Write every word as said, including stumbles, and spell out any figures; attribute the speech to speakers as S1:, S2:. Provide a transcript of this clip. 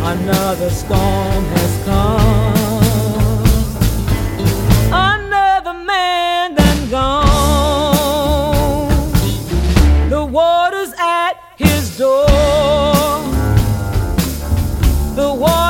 S1: Another storm has come. Another man done gone. The water's at his door. The water